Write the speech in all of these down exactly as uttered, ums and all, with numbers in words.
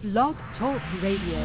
Blog Talk Radio.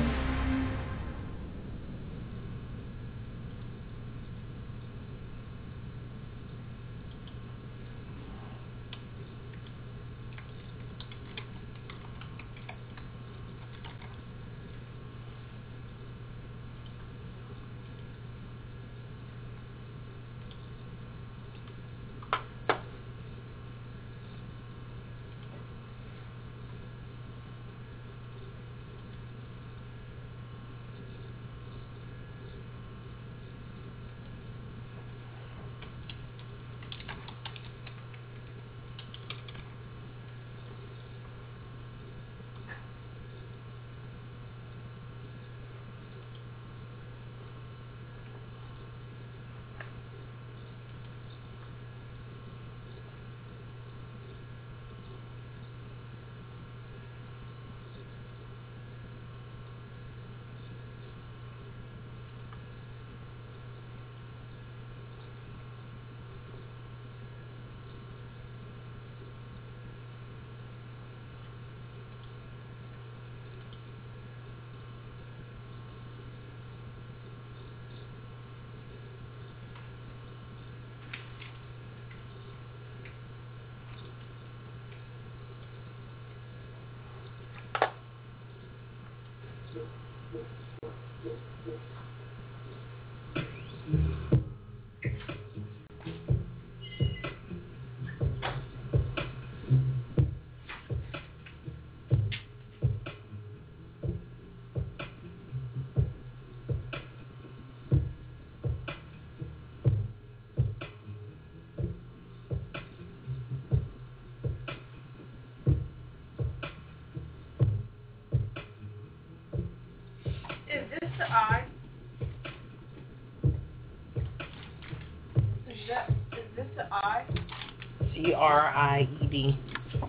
C R I E D.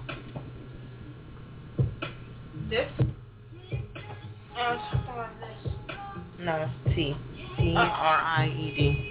This? Oh, something like this. No, T. C R I E D.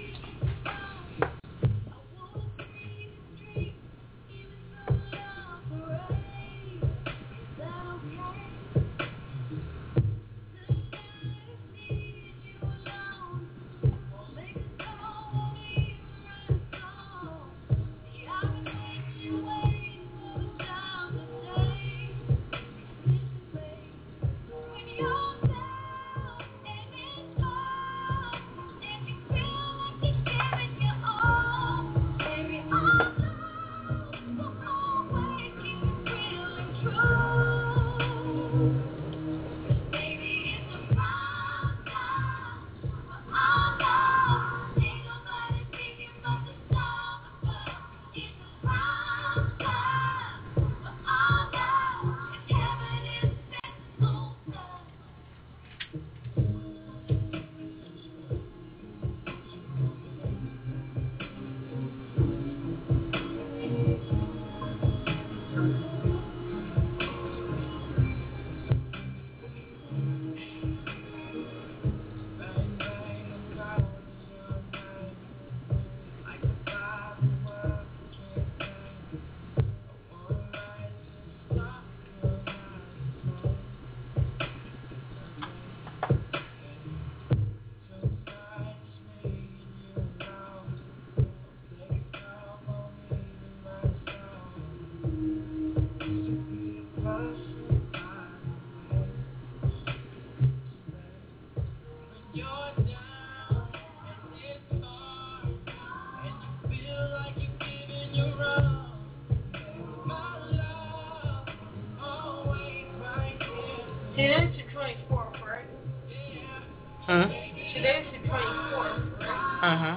Today's the twenty-fourth, right? Huh? Today's the twenty-fourth, right? Uh-huh.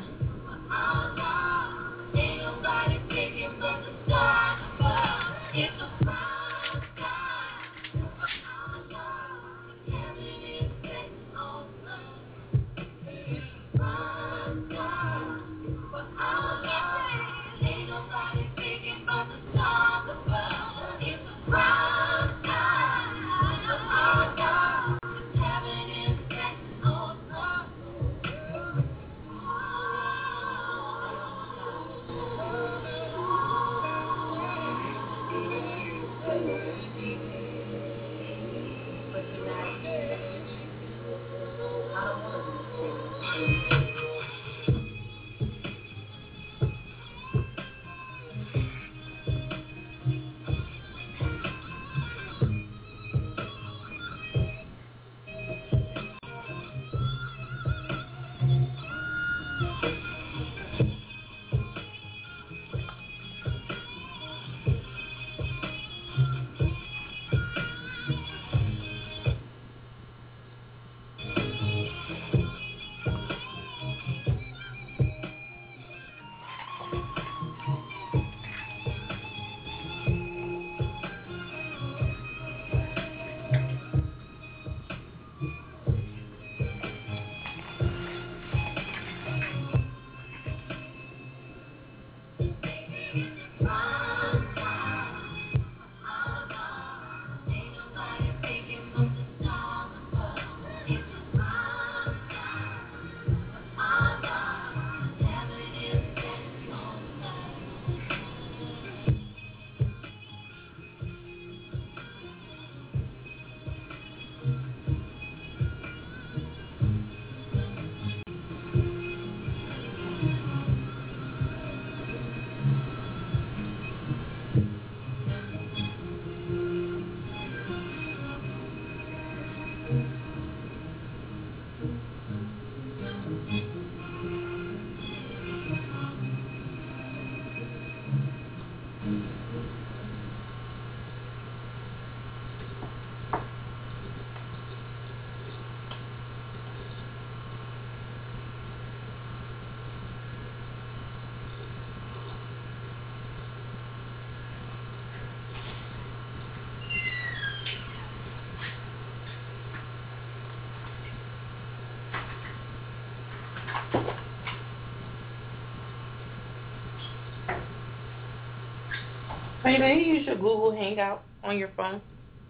Hey, do you use your Google Hangout on your phone?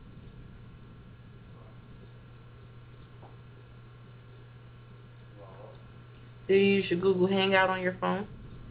Do you use your Google Hangout on your phone?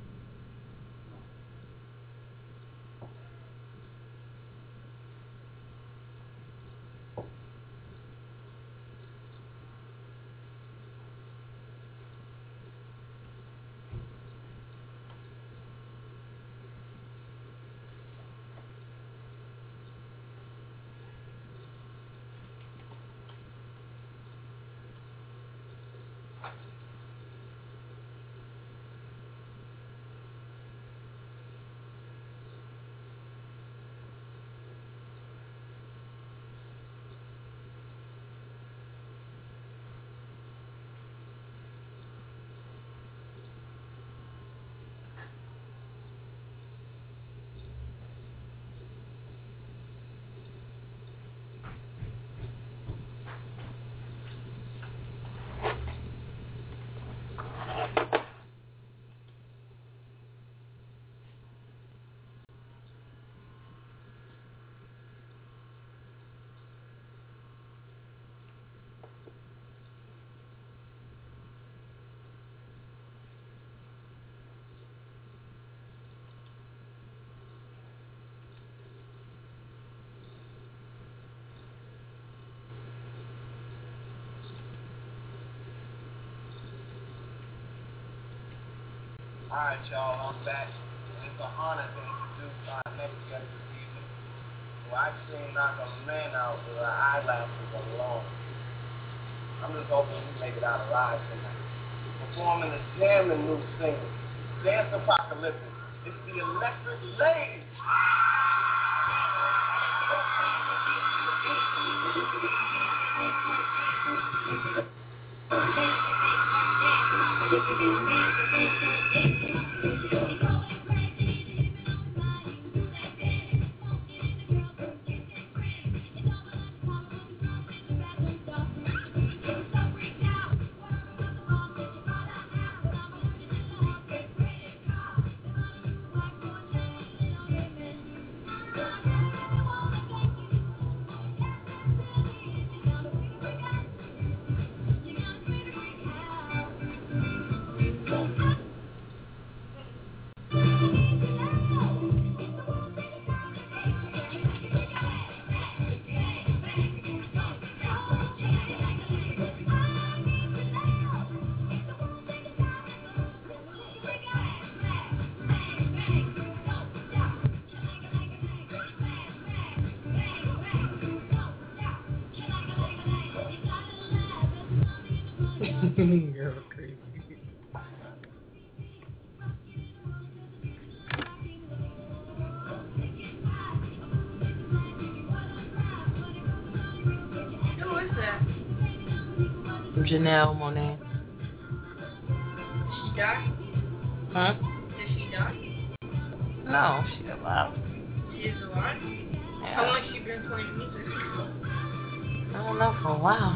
Alright, y'all, I'm back. It's an honor to introduce our next guest this evening, who actually knocked a man out with her eyelashes alone. I'm just hoping we make it out alive tonight. Performing a jamming new single, Dance Apocalyptic. It's the Electric Lady. You're crazy. Who is that? Janelle Monáe. Did she die? Huh? Did she die? No, she's alive. She is alive? Yeah. How long has she been playing music? I don't know, for a while.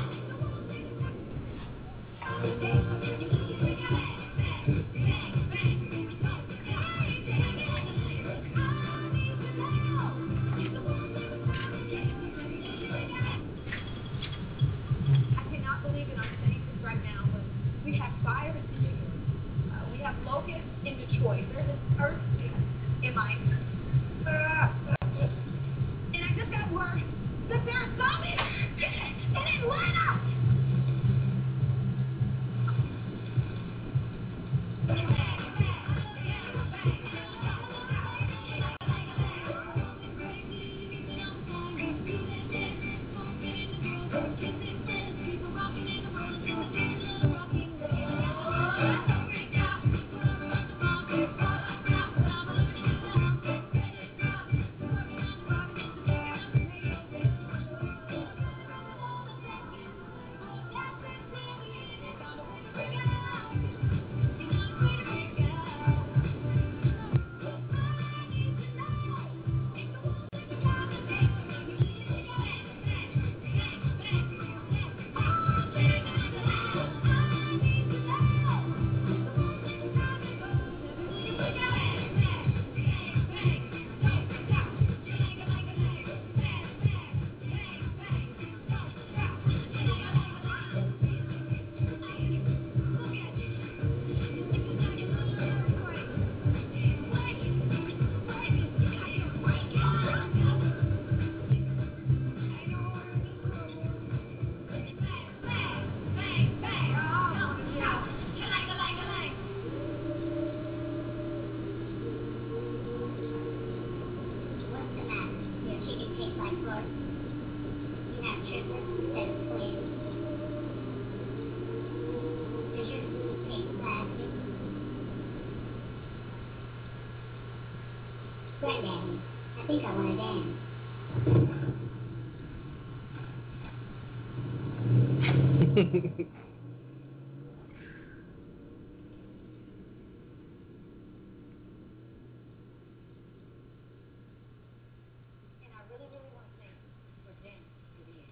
Granddaddy, I think I want to dance. And I really, really want to thank for dance today.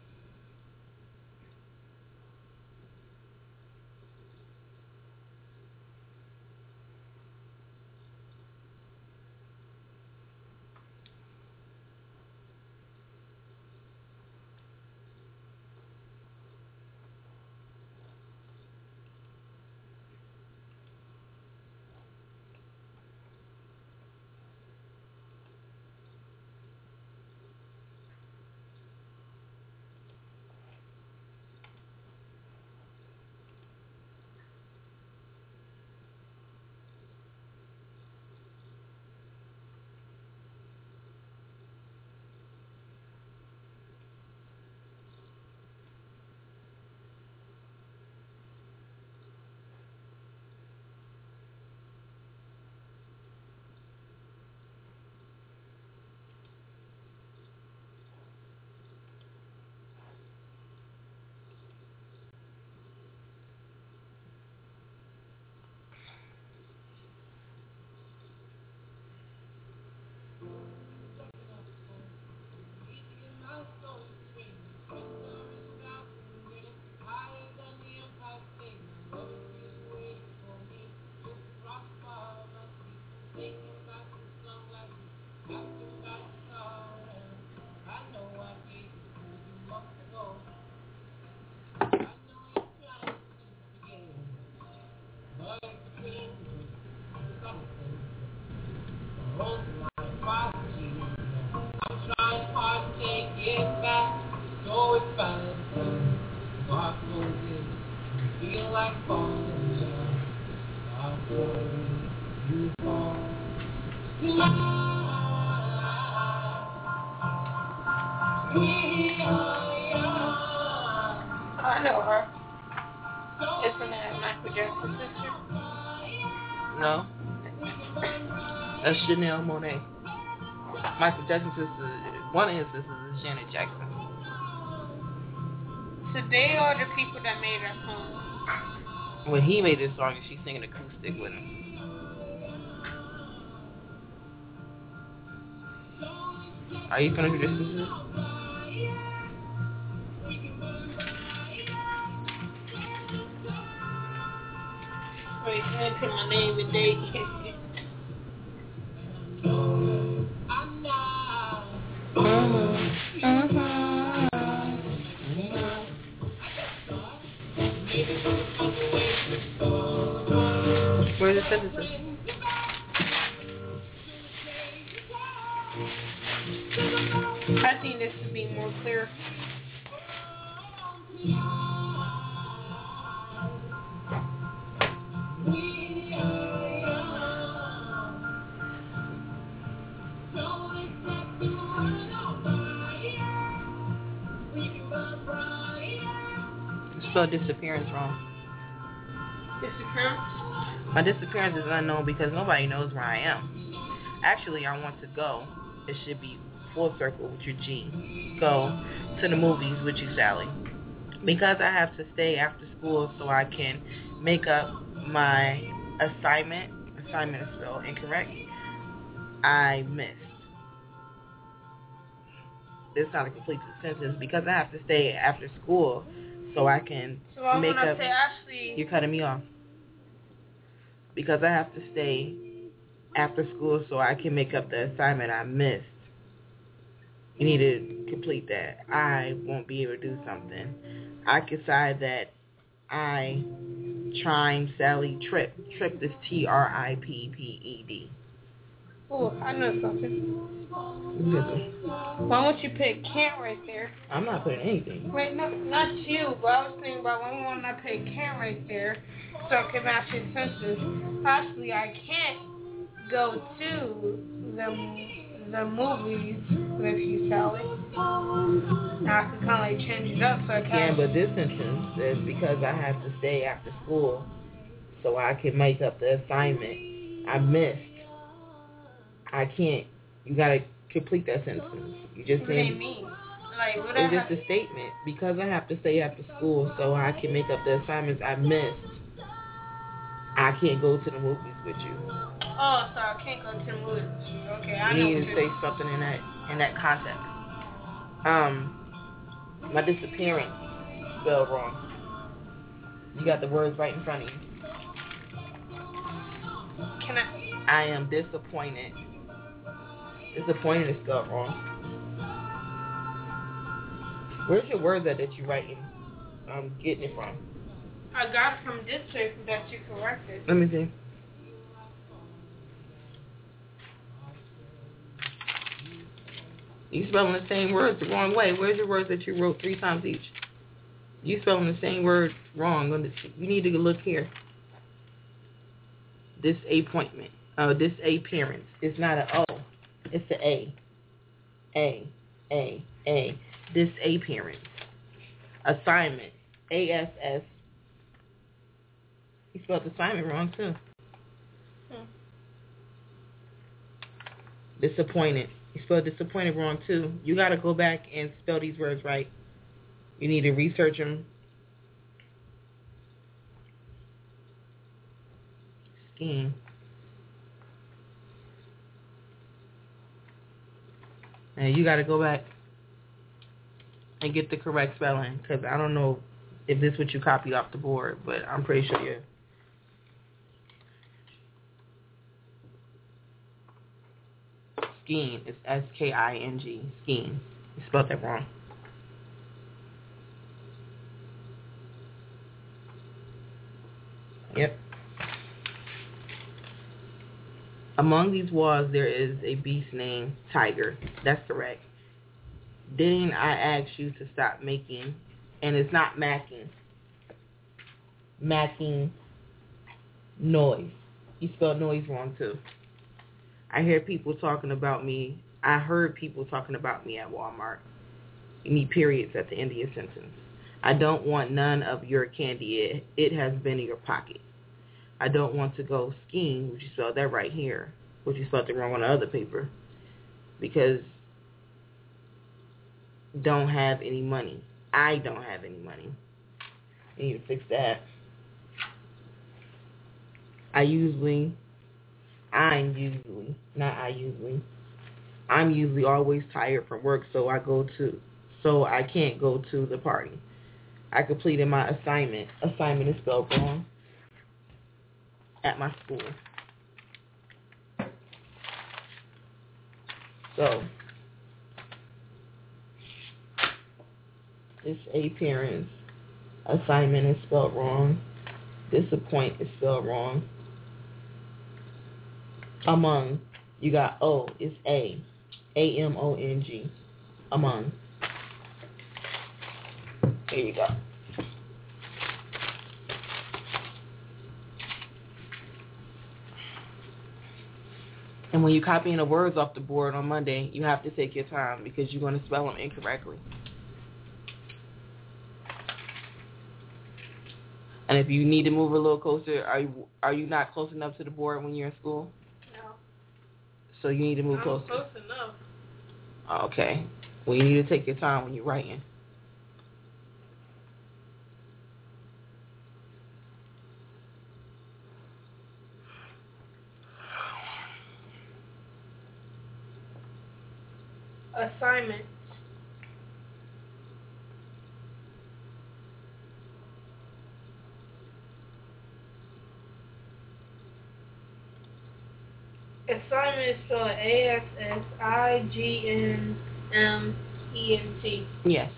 I know her. Isn't that Michael Jackson's sister? No. That's Janelle Monáe. Michael Jackson's sister, one of his sisters is Janet Jackson. So they are the people that made that song. When he made this song, she's singing acoustic with him. Are you finished with this sister? Wait, I didn't put my name and date. Where's the synthesis? I think this would be more clear. You spelled disappearance wrong. Disappearance? My disappearance is unknown because nobody knows where I am. Actually, I want to go. It should be full circle with your G. Go to the movies with you, Sally. Because I have to stay after school so I can make up my assignment. Assignment is spelled incorrect. I missed. It's not a complete sentence. Because I have to stay after school so I can so I make wanna up. Say actually, you're cutting me off. Because I have to stay after school so I can make up the assignment I missed. You need to complete that. I won't be able to do something. I decide that I Trime Sally Trip. Trip is T R I P P E D. Oh, I know something. Why don't you put can't right there? I'm not putting anything. Wait, no, not you, but I was thinking about why won't I put can't right there so I can match his senses. Possibly I can't go to the the movies with you, Sally. Now I can kind of like change it up so I Yeah, can. but this sentence is because I have to stay after school so I can make up the assignment I missed. I can't. You gotta complete that sentence. You just What do you saying. mean? Like, what I It's have just a statement. Because I have to stay after school so I can make up the assignments I missed, I can't go to the movies with you. Oh, so I can't go to the movies. Okay, I You know need what to you're say something in that in that context. Um, my disappearance spelled wrong. You got the words right in front of you. Can I? I am disappointed. Disappointed is spelled wrong. Where's your words at that you writing? I'm getting it from. I got it from this paper that you corrected. Let me see. You spelling the same words the wrong way. Where's your words that you wrote three times each? You spelling the same word wrong. You need to look here. This appointment. Uh, this appearance. It's not a O. It's a A. A. A. A. This appearance. Assignment. A S S. You spelled assignment wrong too. Hmm. Disappointed. You spelled disappointed wrong too. You got to go back and spell these words right. You need to research them. Scheme. And you got to go back and get the correct spelling, because I don't know if this is what you copied off the board, but I'm pretty sure you. Skeen is S K I N G. Skeen. You spelled that wrong. Yep. Among these walls, there is a beast named Tiger. That's correct. Didn't I ask you to stop making, and it's not macking, macking noise. You spelled noise wrong too. I hear people talking about me. I heard people talking about me at Walmart. You need periods at the end of your sentence. I don't want none of your candy. It, it has been in your pocket. I don't want to go skiing, which you spelled that right here, which you spelled it wrong on the other paper, because don't have any money. I don't have any money. You need to fix that. I usually, I'm usually, not I usually, I'm usually always tired from work, so I go to, so I can't go to the party. I completed my assignment. Assignment is spelled wrong at my school. So, this appearance, assignment is spelled wrong. Disappoint is spelled wrong. Among, you got O, it's A. A M O N G. Among. Here you go. And when you're copying the words off the board on Monday, you have to take your time because you're going to spell them incorrectly. And if you need to move a little closer, are you are you not close enough to the board when you're in school? No. So you need to move I'm closer. close enough. Okay. Well, you need to take your time when you're writing. Assignment. Assignment is spelled A S S I G N M E N T. Yes.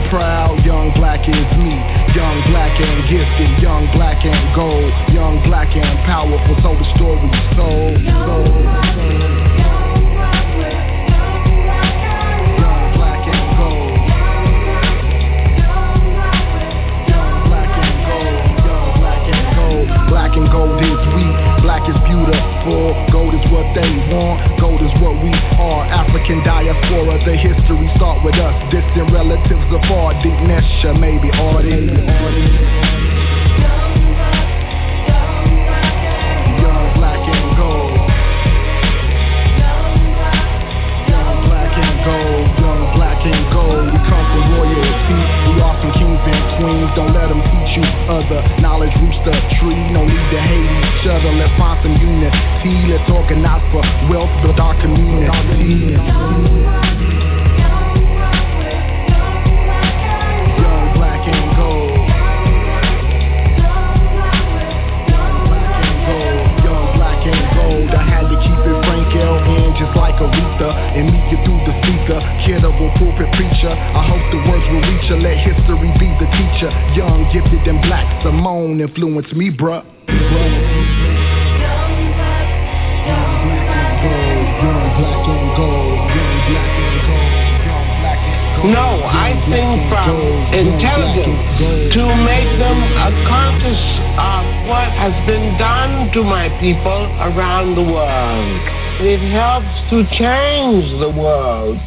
proud, young black is me. Young black and gifted, young black and gold. Young black and powerful, so the story sold. Sold, sold. Black and gold is we, black is beautiful. Gold is what they want, gold is what we are. African diaspora, the history start with us. Distant relatives afar, deep Nesha, maybe Audi. Young black and gold. Young black and gold, young black and gold. We come from royalty, we are some kings and queens. Don't let them teach you other knowledge roots the tree. No need to hate each other, let's find some unity. Let's organize for wealth, build our community. Young black and gold. Young black and gold. Young black and gold. I had to keep it Frank L in just like Aretha and meet you through the speaker. Kiddable pulpit preacher. I hope the words will reach her. Let history be the teacher. Young, gifted, and black. Simone influenced me, bruh. No, I think from intelligence to make them conscious of what has been done to my people around the world. It helps to change the world.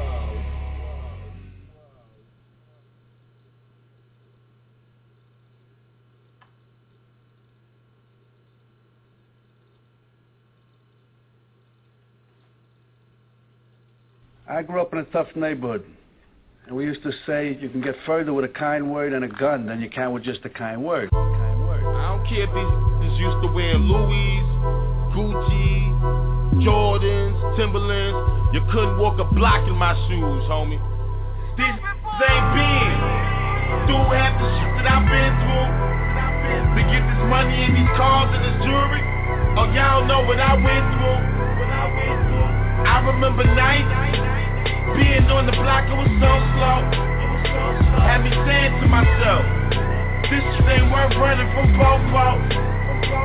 I grew up in a tough neighborhood, and we used to say you can get further with a kind word and a gun than you can with just a kind word. Kind word. I don't care if these used to wear Louis, Gucci, Jordans, Timberlands. You couldn't walk a block in my shoes, homie. These ain't been through half the shit that I've been through to get this money and these cars and this jewelry. Oh, y'all know what I went through. I remember nights being on the block, it was so slow. Had me saying to myself, this shit ain't worth running from Popo.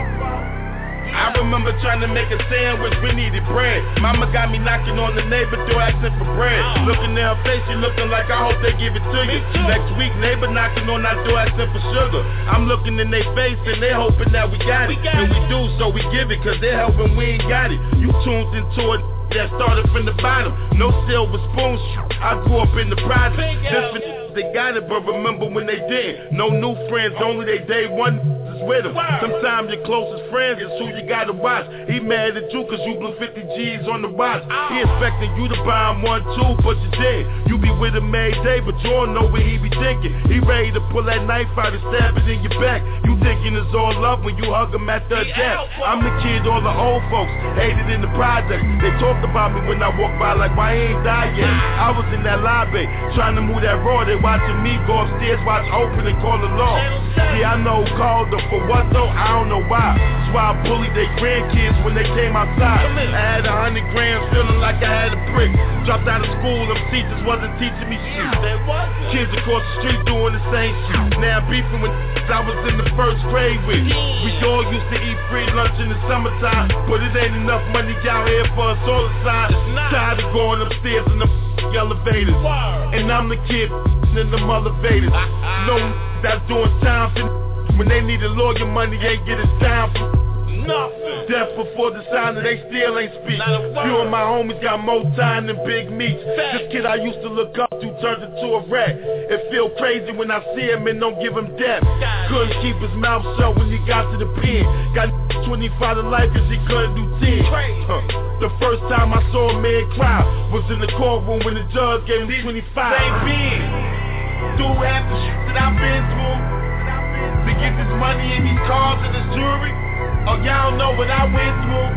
I remember trying to make a sandwich, we needed bread. Mama got me knocking on the neighbor door asking for bread. Looking at her face, she looking like I hope they give it to you. Next week, neighbor knocking on that door asking for sugar. I'm looking in their face and they hoping that we got it. And we do, so we give it, cause they're helping, we ain't got it. You tuned into it that started from the bottom. No silver spoons, I grew up in the project. Just for they got it, but remember when they didn't. No new friends, only they day one with them. Sometimes your closest friends is who you gotta watch. He mad at you cause you blew fifty G's on the watch. He expecting you to buy him one too, but you did. You be with him every day, but you don't know what he be thinking. He ready to pull that knife out and stab it in your back. You thinking it's all love when you hug him at the death. I'm the kid all the old folks hated in the project. They talked about me when I walked by like why he ain't died yet. I was in that lobby trying to move that road. They watching me go upstairs, watch open and call the law. Yeah, I know who called her. For what though? I don't know why. That's why I bullied their grandkids when they came outside. I had a hundred grams feeling like I had a brick. Dropped out of school, them teachers wasn't teaching me shit. Kids across the street doing the same shit. Now beefing with I was in the first grade with. We all used to eat free lunch in the summertime, but it ain't enough money out here for us all the time. Tired of going upstairs in the elevators, and I'm the kid in the elevators. No that's doing time for when they need a lawyer, money ain't getting time for nothing. Death before the sign that they still ain't speak. Few of my homies got more time than big meats. This kid I used to look up to turned into a rat. It feel crazy when I see him and don't give him death. Couldn't keep his mouth shut when he got to the pen. Got twenty-five to life cause he couldn't do ten. Huh. The first time I saw a man cry was in the courtroom when the judge gave him twenty-five. Ain't been through half the shit that I've been through to get this money and these cars and this jewelry. Oh, y'all know what I went through.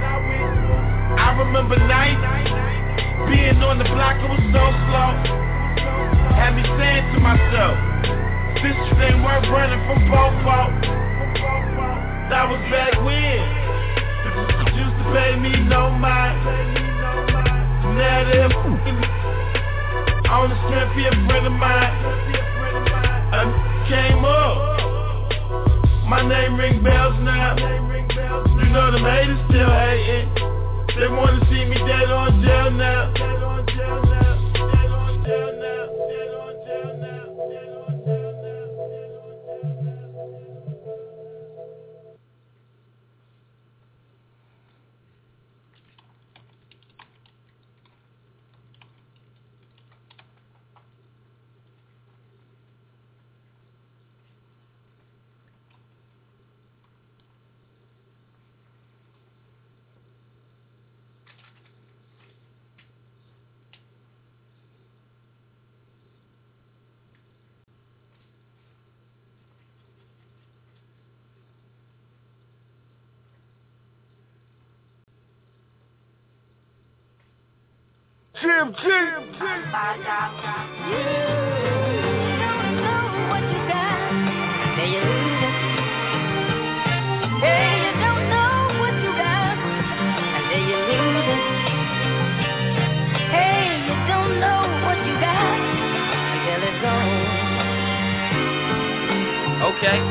I remember nights being on the block, it was so slow. Had me saying to myself, this shit ain't worth running from Popo. That was back when they used to pay me no mind. Now they're f***ing me. On the strength, he a friend of mine. I came up. My name ring bells now. You know them haters still hating. They wanna see me dead on jail now. Dead on jail now. Dead on jail now. Dead on jail now. Dead on jail now. Jim, Jim, Jim. You don't know what you got, then you lose it. Hey, you don't know what you got, and then you lose it. Hey, you don't know what you got, until it's gone. Okay.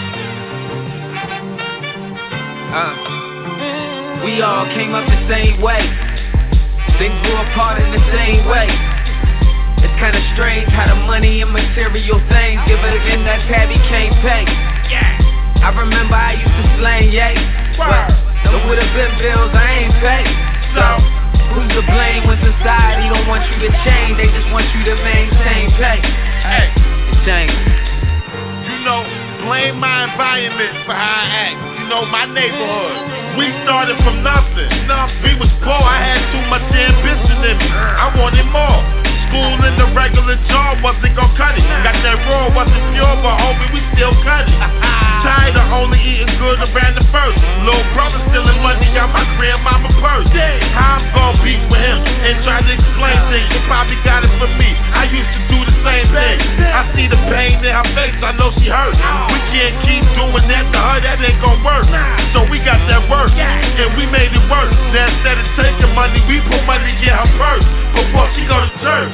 Uh, we all came up the same way. Then grew apart in the same way. It's kinda strange how the money and material things give it again that tabby can't pay. Yeah. I remember I used to slang yay, but them would have been bills I ain't paid. So who's to blame when society don't want you to change? They just want you to maintain pay. Hey, it's changing. You know, blame my environment for how I act. You know, my neighborhood. We started from nothing. We was poor, I had too much ambition in me. I wanted more. School and the regular job wasn't gon' cut it. Got that raw, wasn't pure, but homie, we still cut it. Tired of only eating good around the first. Little brother stealing money out my grandmama purse. How I'm gon' beef with him and try to explain things. You probably got it for me. I used to do the same thing. I see the pain in her face, I know she hurt. We can't keep doing that to her, that ain't gon' work. So we got that work, and we made it work. Now instead of taking money, we put money in her purse before she go to church.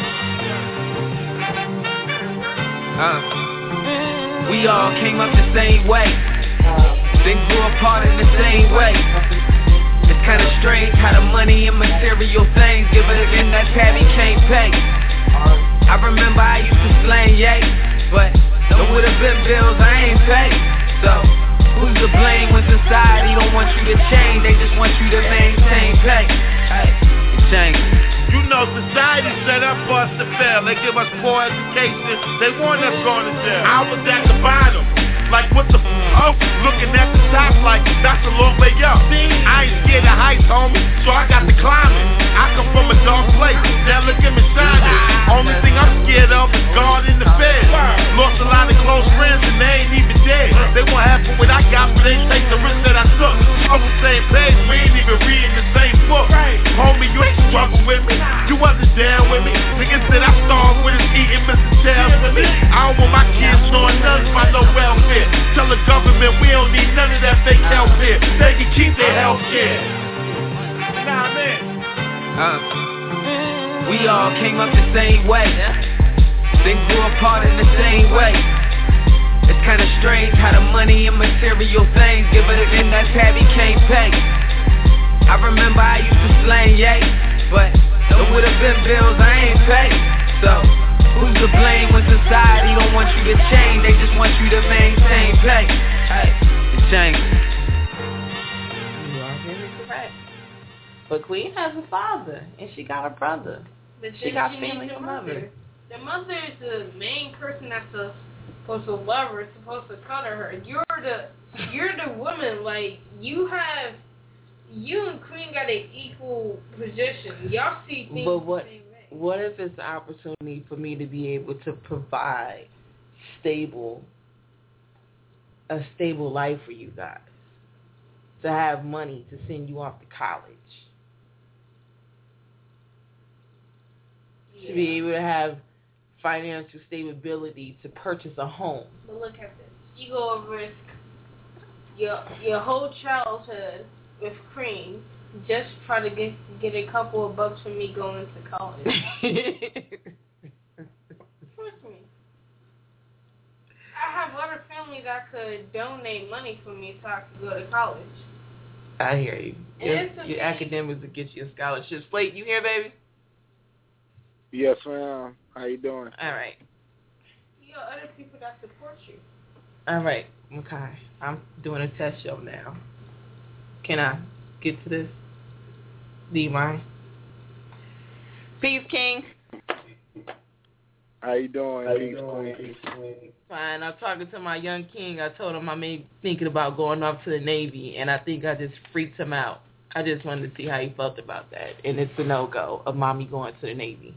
Uh, we all came up the same way. Then grew apart in the same way. It's kinda strange how the money and material things give it again that tabby can't pay. I remember I used to slang yay, but them would have been bills I ain't paid. So who's to blame when society don't want you to change? They just want you to maintain pay. Hey, it's changing. You know, society set up for us to fail. They give us poor education. They want us going to jail. I was at the bottom. Like, what the f***? Oh, looking at the top like, that's a long way up. I ain't scared of heights, homie, so I got to climb it. I come from a dark place, now look at me shining. Only thing I'm scared of is God in the bed. Lost a lot of close friends and they ain't even dead. They want half of what I got, but they take the risk that I took. On the same page, we ain't even reading the same book. Homie, you ain't struggle with me. You wasn't down with me. Niggas said I starved with us eating Mister Tails with me. I don't want my kids showing nothing by no welfare. Tell the government we don't need none of that fake health care. They can keep their health care. Nah, man. Uh, we all came up the same way. Then grew apart in the same way. It's kinda strange how the money and material things give it again that tabby can't pay. I remember I used to slang yay, but them would have been bills I ain't paid. So who's to blame when society don't want you to change? They just want you to maintain pay. Hey, it's changing. You are very correct. But Queen has a father, and she got a brother. But she got she family needs from the mother. The mother is the main person that's a, supposed to love her, supposed to cuddle her. You're the you're the woman. Like, you have, you and Queen got an equal position. Y'all see things But what the same way. what if it's the opportunity for me to be able to provide stable a stable life for you guys? To have money to send you off to college. Yeah. To be able to have financial stability to purchase a home. But look at this. You go and risk your your whole childhood with Cream just try to get get a couple of bucks from me going to college. that could donate money for me so I could go to college. I hear you. And Your, it's a your academics will get you a scholarship. Slate, you here, baby? Yes, ma'am. How you doing? All right. You got other people that support you. All right. Okay. I'm doing a test show now. Can I get to this? Do you mind? Peace, King. How you doing? How Peace, you doing? Queen. Fine. I'm talking to my young king. I told him I may thinking about going off to the Navy, and I think I just freaked him out. I just wanted to see how he felt about that, and it's a no-go of mommy going to the Navy.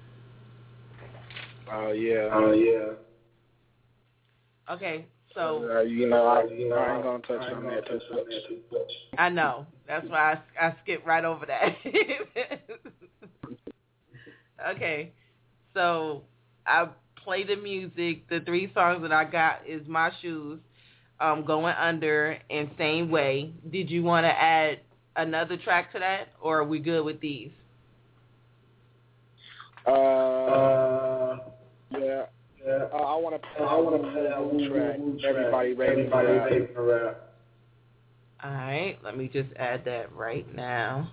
Oh, yeah. Oh, yeah. Okay, so... Uh, you know, I, you know, I ain't going to touch on that too much. I know. That's why I, I skipped right over that. Okay, so I play the music. The three songs that I got is My Shoes, um, Going Under, and Same Way. Did you want to add another track to that, or are we good with these? Uh, uh yeah. Yeah. Uh, I want to play. I want to play that woo track. Everybody ready for rap. All right, let me just add that right now.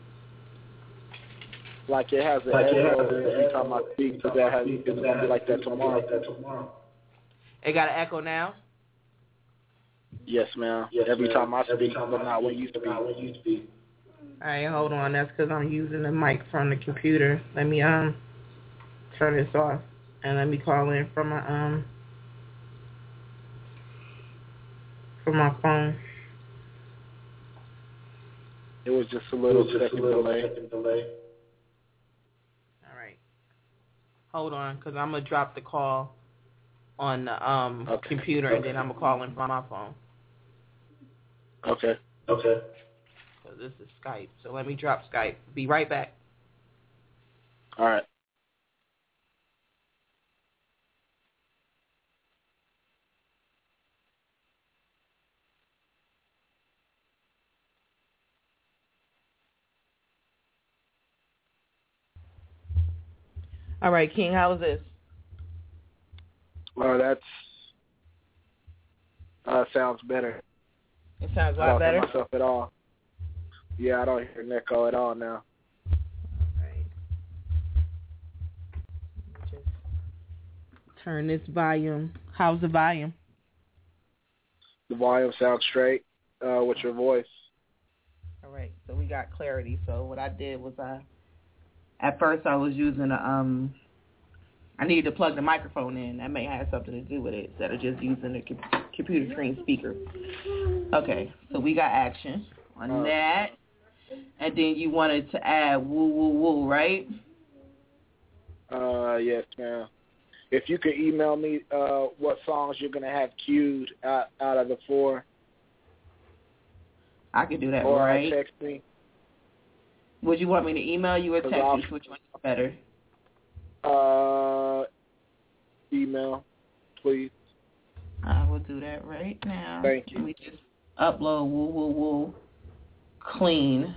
Like it has an like echo every time I speak, because that has it's gonna be like that tomorrow. It got an echo now? Yes, ma'am. Yes, every ma'am. time I speak, every time but I not when you speak. All right, hold on. That's because I'm using the mic from the computer. Let me um turn this off, and let me call in from my um from my phone. It was just a little, just second, a little delay. second delay. All right. Hold on, because I'm going to drop the call on the um, okay. computer, okay. and then I'm going to call in from my phone. Okay. Okay. So this is Skype. So let me drop Skype. Be right back. All right. All right, King, how was this? Well, that's uh, sounds better. It sounds a lot I don't better? hear myself at all. Yeah, I don't hear an echo at all now. All right. Just turn this volume. How's the volume? The volume sounds straight uh, with your voice. All right, so we got clarity. So what I did was I... At first, I was using a, um, I needed to plug the microphone in. That may have something to do with it instead of just using the com- computer screen speaker. Okay, so we got action on uh, that. And then you wanted to add woo, woo, woo, right? Uh, yes, ma'am. If you could email me uh, what songs you're going to have queued out, out of the four. I could do that, or right? Or text me. Would you want me to email you or text you? Which one's better? Uh, email, please. I will do that right now. Thank you. We just upload woo woo woo clean.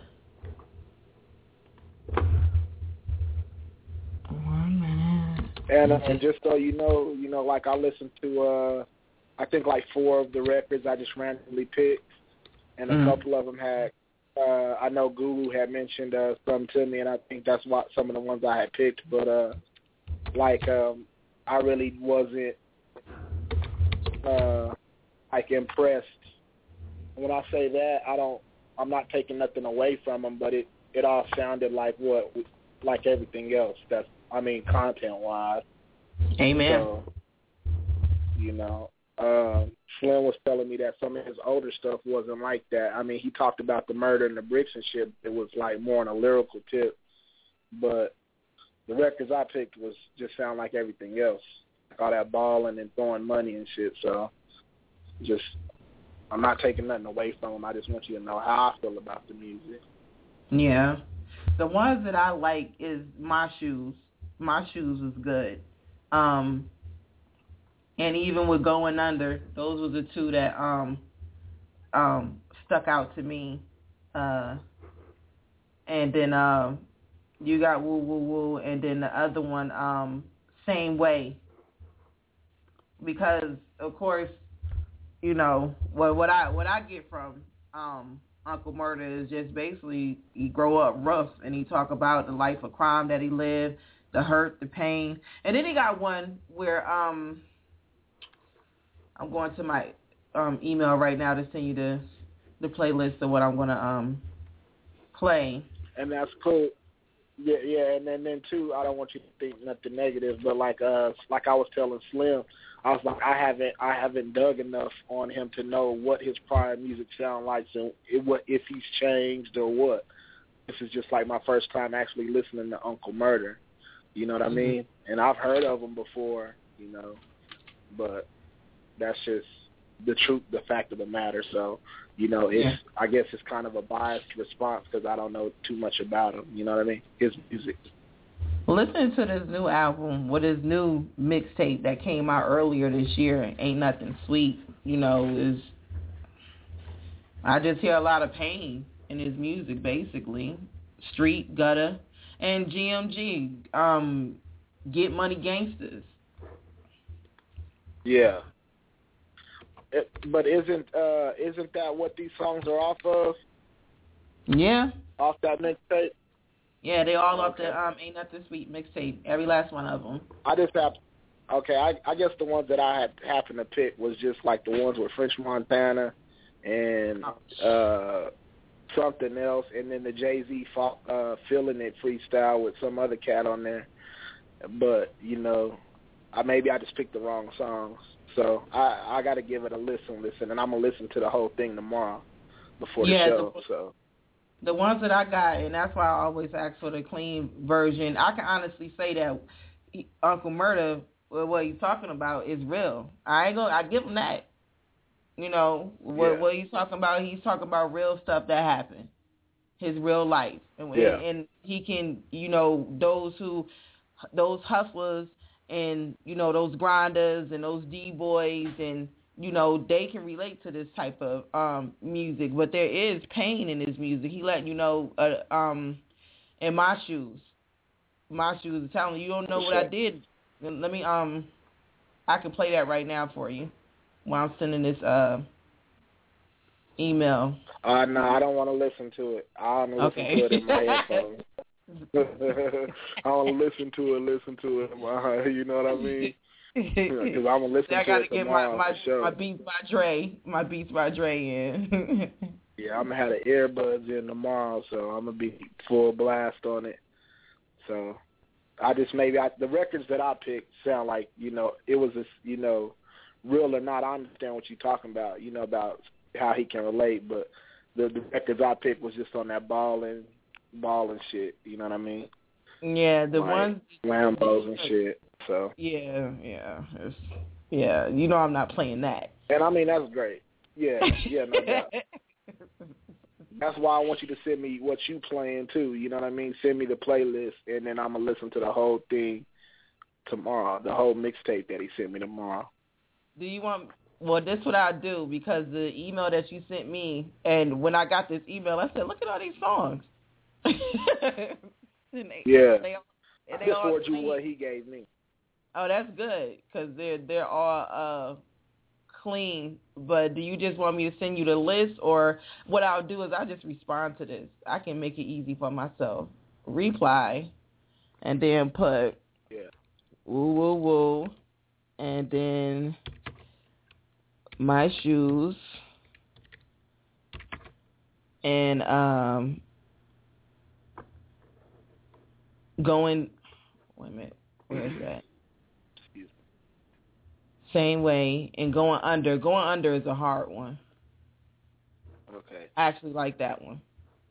One minute. And uh, just so you know, you know, like I listened to, uh, I think like four of the records I just randomly picked, and a mm. couple of them had. Uh, I know Gulu had mentioned uh, something to me, and I think that's what some of the ones I had picked. But uh, like, um, I really wasn't uh, like impressed. When I say that, I don't. I'm not taking nothing away from them, but it, it all sounded like what, like everything else. That's, I mean, content wise. Amen. So, you know. Um, Slim was telling me that some of his older stuff wasn't like that. I mean, he talked about the murder and the bricks and shit. It was like more on a lyrical tip. But the records I picked was just sound like everything else. Like all that balling and throwing money and shit. So just, I'm not taking nothing away from him. I just want you to know how I feel about the music. Yeah. The ones that I like is My Shoes. My Shoes was good. Um... And even with Going Under, those were the two that um um stuck out to me. Uh, and then um you got Woo Woo Woo, and then the other one, um, Same Way. Because of course you know, what what I what I get from um, Uncle Murda is just basically he grow up rough and he talk about the life of crime that he lived, the hurt, the pain, and then he got one where um, I'm going to my um, email right now to send you the the playlist of what I'm gonna um play. And that's cool. Yeah, yeah, and then then too, I don't want you to think nothing negative, but like uh, like I was telling Slim, I was like, I haven't I haven't dug enough on him to know what his prior music sound like, so it, what if he's changed or what. This is just like my first time actually listening to Uncle Murda, you know what mm-hmm. I mean? And I've heard of him before, you know, but that's just the truth, the fact of the matter. So, you know, it's yeah. I guess it's kind of a biased response because I don't know too much about him. You know what I mean? His music. Listen to this new album with his new mixtape that came out earlier this year. Ain't Nothing Sweet. You know, is I just hear a lot of pain in his music, basically. Street, gutter, and G M G. Um, Get Money Gangsters. Yeah. It, but isn't uh, isn't that what these songs are off of? Yeah. Off that mixtape? Yeah, they all off the um, Ain't Nothing Sweet mixtape. Every last one of them. I just have, okay, I, I guess the ones that I had happened to pick was just like the ones with French Montana and uh, something else, and then the Jay-Z uh, Feeling It freestyle with some other cat on there. But, you know, I maybe I just picked the wrong songs. So I, I got to give it a listen, listen, and I'm going to listen to the whole thing tomorrow before the yeah, show. The, so the ones that I got, and that's why I always ask for the clean version, I can honestly say that he, Uncle Murda, what he's talking about is real. I ain't gonna, I give him that. You know, what, yeah. what he's talking about, he's talking about real stuff that happened, his real life. And, yeah. and he can, you know, those who, those hustlers, and, you know, those grinders and those D-boys and, you know, they can relate to this type of um, music. But there is pain in his music. He let you know, uh, um, in my shoes, my shoes, are telling you, you don't know what I did. Let me, um, I can play that right now for you while I'm sending this uh, email. Uh, no, I don't want to listen to it. I want to listen okay. to it in my headphones. I want to listen to it, listen to it. My, you know what I mean? Because I'm gonna listen I to gotta it get tomorrow my my, for sure. my Beats by Dre, my Beats by Dre in. Yeah, I'm gonna have the earbuds in tomorrow, so I'm gonna be full blast on it. So I just maybe I, the records that I picked sound like, you know, it was a, you know, real or not. I understand what you're talking about, you know, about how he can relate, but the, the records I picked was just on that balling. Ball and shit, you know what I mean? Yeah, the like ones Lambos and shit. So yeah, yeah, it's, yeah. You know I'm not playing that. And I mean that's great. Yeah, yeah, no doubt. That's why I want you to send me what you playing too. You know what I mean? Send me the playlist, and then I'm gonna listen to the whole thing tomorrow. The whole mixtape that he sent me tomorrow. Do you want? Well, this is what I do because the email that you sent me, and when I got this email, I said, look at all these songs. they, yeah, they, I they just all forward you clean. what he gave me. Oh, that's good because they're they're all uh, clean. But do you just want me to send you the list, or what I'll do is I'll just respond to this. I can make it easy for myself. Reply, and then put yeah, woo woo woo, and then my shoes, and um. Going, wait a minute, where is that? Same way, and going under. Going under is a hard one. Okay. I actually like that one.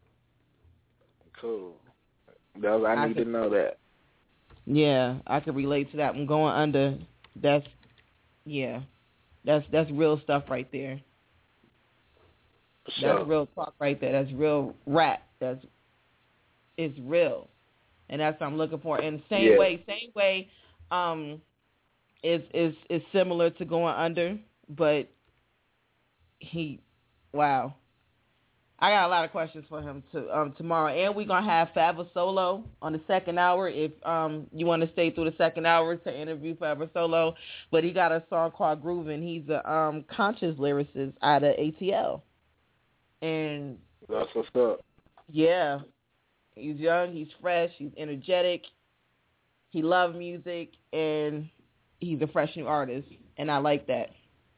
Cool. That, I, I need could, to know that. Yeah, I could relate to that one. Going under, that's, yeah, that's that's real stuff right there. So. That's real talk right there. That's real rap. That's, it's real. And that's what I'm looking for. And same yeah. way, same way, um, is is is similar to Going Under, but he, wow, I got a lot of questions for him to, um, tomorrow, and we're gonna have Fava Solo on the second hour. If um you want to stay through the second hour to interview Fava Solo, but he got a song called Groovin'. He's a um conscious lyricist out of A T L, and that's what's up. Yeah, he's young, he's fresh, he's energetic, he loves music, and he's a fresh new artist, and I like that.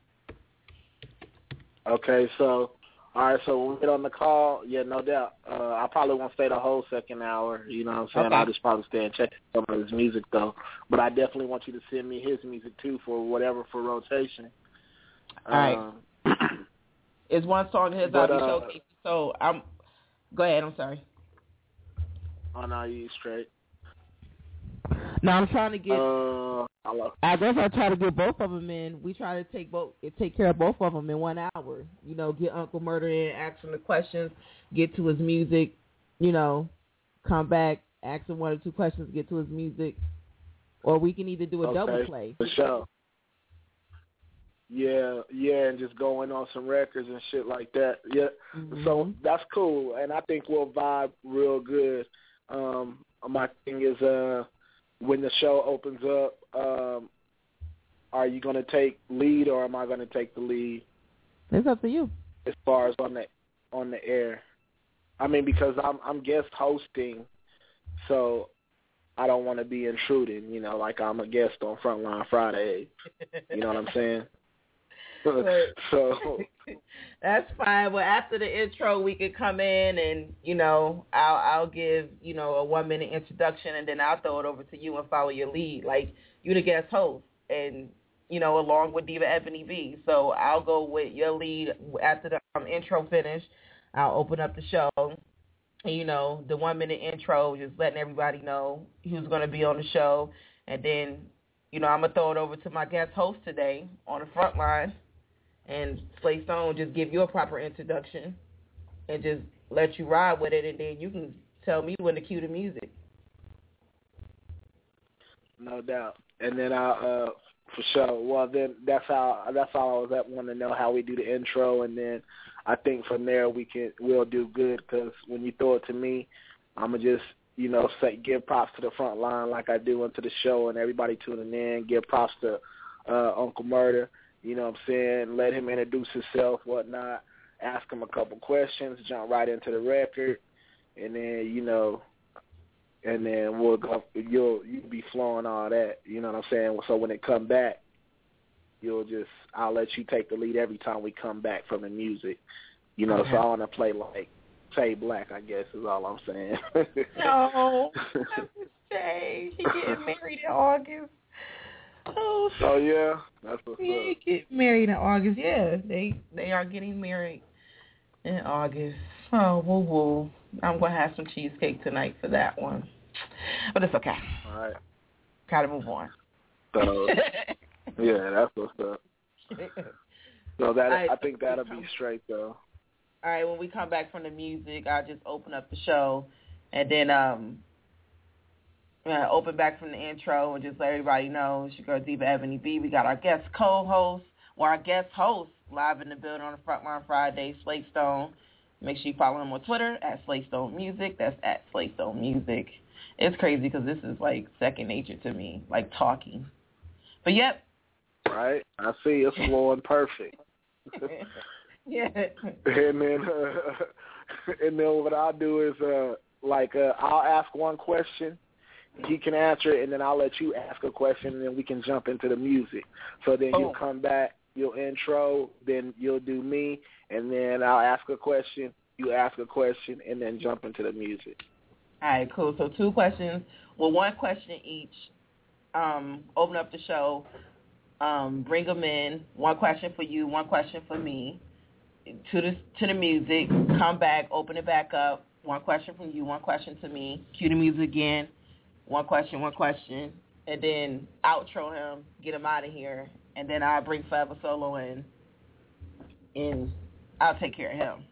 Okay, so. All right, so when we get on the call, yeah, no doubt. Uh, I probably won't stay the whole second hour, you know what I'm saying? Okay. I'll just probably stay and check some of his music, though. But I definitely want you to send me his music, too, for whatever, for rotation. All right. Um, It's one song his but, I'll be uh, showcasing, so I'm... Go ahead, I'm sorry. Oh, no, you straight. No, I'm trying to get... Uh, I, love I guess I try to get both of them in. We try to take both, take care of both of them in one hour. You know, get Uncle Murder in, ask him the questions, get to his music, you know, come back, ask him one or two questions, get to his music. Or we can either do a okay, double play. For sure. Yeah, yeah, and just going on some records and shit like that. Yeah, Mm-hmm. so that's cool, and I think we'll vibe real good. Um, my thing is, uh, when the show opens up, um, are you going to take lead or am I going to take the lead? It's up to you. As far as on the on the air, I mean, because I'm I'm guest hosting, so I don't want to be intruding. You know, like I'm a guest on Frontline Friday. You know what I'm saying? So that's fine. Well, after the intro, we could come in and, you know, I'll I'll give, you know, a one minute introduction, and then I'll throw it over to you and follow your lead. Like, you the guest host, and, you know, along with Diva Ebony B. So I'll go with your lead after the um, intro finish. I'll open up the show. You know, the one minute intro, just letting everybody know who's going to be on the show, and then, you know, I'm gonna throw it over to my guest host today on the front line. And Slay Stone just give you a proper introduction and just let you ride with it, and then you can tell me when to cue the music. No doubt. And then I, uh, for sure. Well, then that's how that's how I was at wanting to know how we do the intro, and then I think from there we can we'll do good, because when you throw it to me, I'm gonna just, you know, say give props to the front line like I do into the show, and everybody tuning in. Give props to uh, Uncle Murder. You know what I'm saying? Let him introduce himself, whatnot. Ask him a couple questions. Jump right into the record, and then, you know, and then we'll go. You'll you'll be flowing all that. You know what I'm saying? So when it come back, you'll just I'll let you take the lead every time we come back from the music. You know, okay. So I want to play like Tay Black, I guess is all I'm saying. No, that's Tay. He getting married in August. Oh, oh yeah, that's what's he up. Get married in August. Yeah, they they are getting married in August. Oh, woo woo. I'm gonna have some cheesecake tonight for that one, but it's okay. All right, gotta move on. So yeah, that's what's up. So that right, I think that'll be straight though. All right, when we come back from the music, I'll just open up the show, and then um. Uh, open back from the intro and just let everybody know it's your girl Diva Ebony B. We got our guest co-host, or our guest host, live in the building on the Frontline Friday, Slay Stone. Make sure you follow him on Twitter at Slay Stone Music. That's at Slay Stone Music. It's crazy because this is like second nature to me, like talking. But yep. Right. I see it's flowing perfect. Yeah. And then, uh, and then what I'll do is uh, like uh, I'll ask one question. He can answer it, and then I'll let you ask a question, and then we can jump into the music. So then oh. you'll come back, you'll intro, then you'll do me, and then I'll ask a question, you ask a question, and then jump into the music. All right, cool. So two questions. Well, one question each. Um, open up the show. Um, bring them in. One question for you, one question for me. To the to the music. Come back, open it back up. One question from you, one question to me. Cue the music again. One question, one question, and then outro him, get him out of here, and then I'll bring Fava Solo in, and I'll take care of him.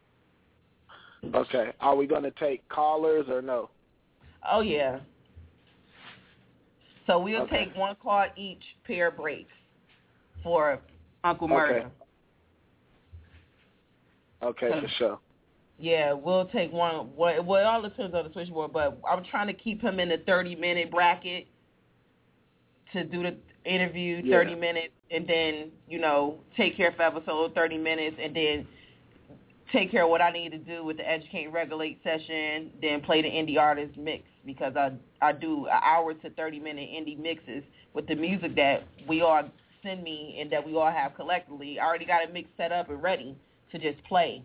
Okay. Are we going to take callers or no? Oh, yeah. So we'll okay. take one call each, pair breaks for Uncle Murder. Okay, okay for sure. Yeah, we'll take one. Well, well, it all depends on the switchboard, but I'm trying to keep him in the thirty minute bracket to do the interview, Yeah. thirty minutes, and then, you know, take care of episode thirty minutes, and then take care of what I need to do with the Educate and Regulate session, then play the indie artist mix, because I I do an hour to thirty minute indie mixes with the music that we all send me and that we all have collectively. I already got a mix set up and ready to just play.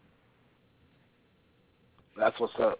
That's what's up.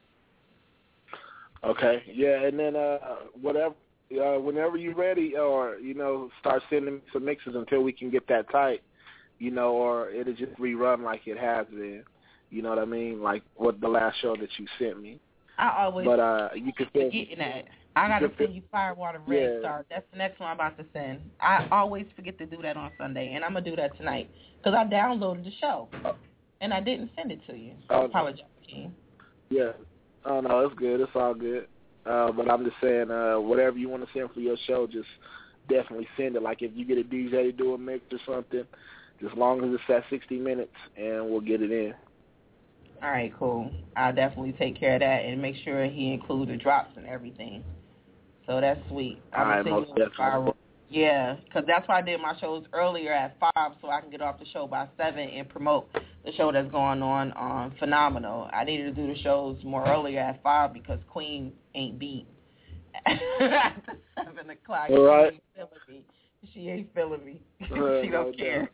Okay, yeah, and then uh, whatever, uh, whenever you're ready, or you know, start sending me some mixes until we can get that tight, you know, or it'll just rerun like it has been. You know what I mean? Like what the last show that you sent me. I always but uh, you can send, forgetting that. I gotta send you Firewater Red yeah. Star. That's the next one I'm about to send. I always forget to do that on Sunday, and I'm gonna do that tonight because I downloaded the show and I didn't send it to you. I Oh, apologize, King. Yeah. Oh, no, it's good. It's all good. Uh, but I'm just saying, uh, whatever you want to send for your show, just definitely send it. Like if you get a D J to do a mix or something, just as long as it's at sixty minutes, and we'll get it in. All right, cool. I'll definitely take care of that and make sure he includes the drops and everything. So that's sweet. I'm All right, gonna most send you a definitely. Firewater. Yeah, because that's why I did my shows earlier at five, so I can get off the show by seven and promote the show that's going on on Phenomenal. I needed to do the shows more earlier at five because Queen ain't beat at seven o'clock. All right. She ain't feeling me. She ain't feeling me. Uh, she no don't care.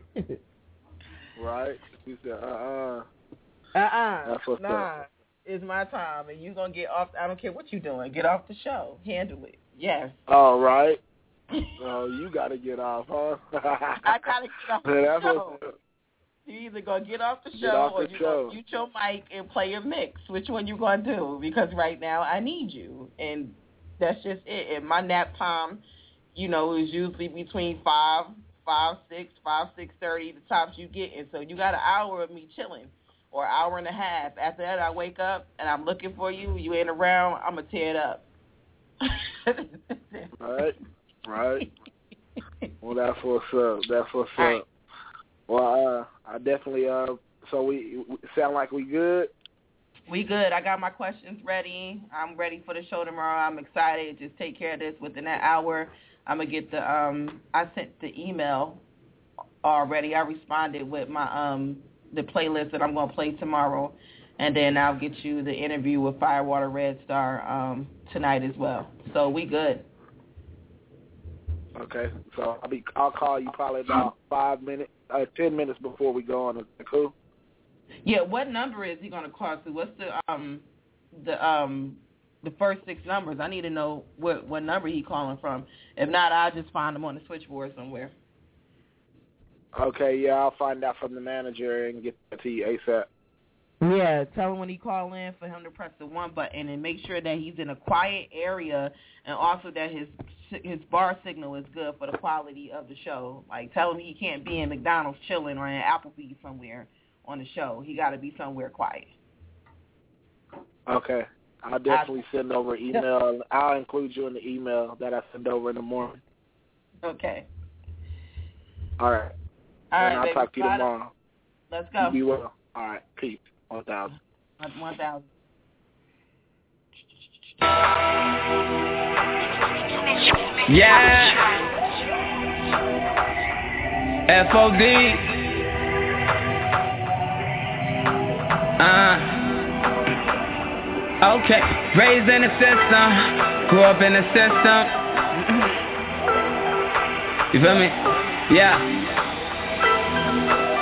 Right? She said, uh-uh. Uh-uh. That's what's nah, up. it's my time, and you going to get off. I don't care what you doing. Get off the show. Handle it. Yes. All right. Oh, you got to get off, huh? I got to get off the That's show. what's up. You either going to get off the show Get off or the you show. going to mute your mic and play a mix. Which one you going to do? Because right now I need you, and that's just it. And my nap time, you know, is usually between five, five, six, five, six thirty, the tops you get. And so you got an hour of me chilling, or an hour and a half. After that, I wake up and I'm looking for you. You ain't around. I'm gonna tear it up. Right, right. Well, that's what's up. That's what's All up. right. Well, uh, I definitely. Uh, so we, we sound like we good. We good. I got my questions ready. I'm ready for the show tomorrow. I'm excited. Just take care of this within that hour. I'm gonna get the. Um, I sent the email already. I responded with my um the playlist that I'm gonna play tomorrow, and then I'll get you the interview with Firewater Red Star um tonight as well. So we good. Okay, so I'll be. I'll call you probably about five minutes, uh, ten minutes before we go on. Is that cool? Yeah. What number is he gonna call to? What's the um the um the first six numbers? I need to know what what number he calling from. If not, I'll just find him on the switchboard somewhere. Okay, yeah, I'll find out from the manager and get that to you ASAP. Yeah, tell him when he call in for him to press the one button and make sure that he's in a quiet area, and also that his his bar signal is good for the quality of the show. Like, tell him he can't be in McDonald's chilling or in Applebee's somewhere on the show. He got to be somewhere quiet. Okay, I'll definitely send over an email. I'll include you in the email that I send over in the morning. Okay. All right. All and right, I'll baby. talk to you Slide tomorrow. up. Let's go. You be well. All right. Peace. one thousand. one thousand. Yeah. F O D. Uh. Okay. Raised in the system. Grew up in the system. You feel me? Yeah.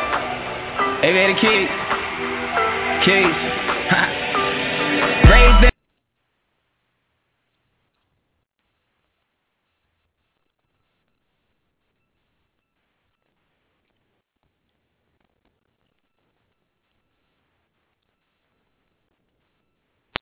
Hey, baby, keys. Keys. Raised in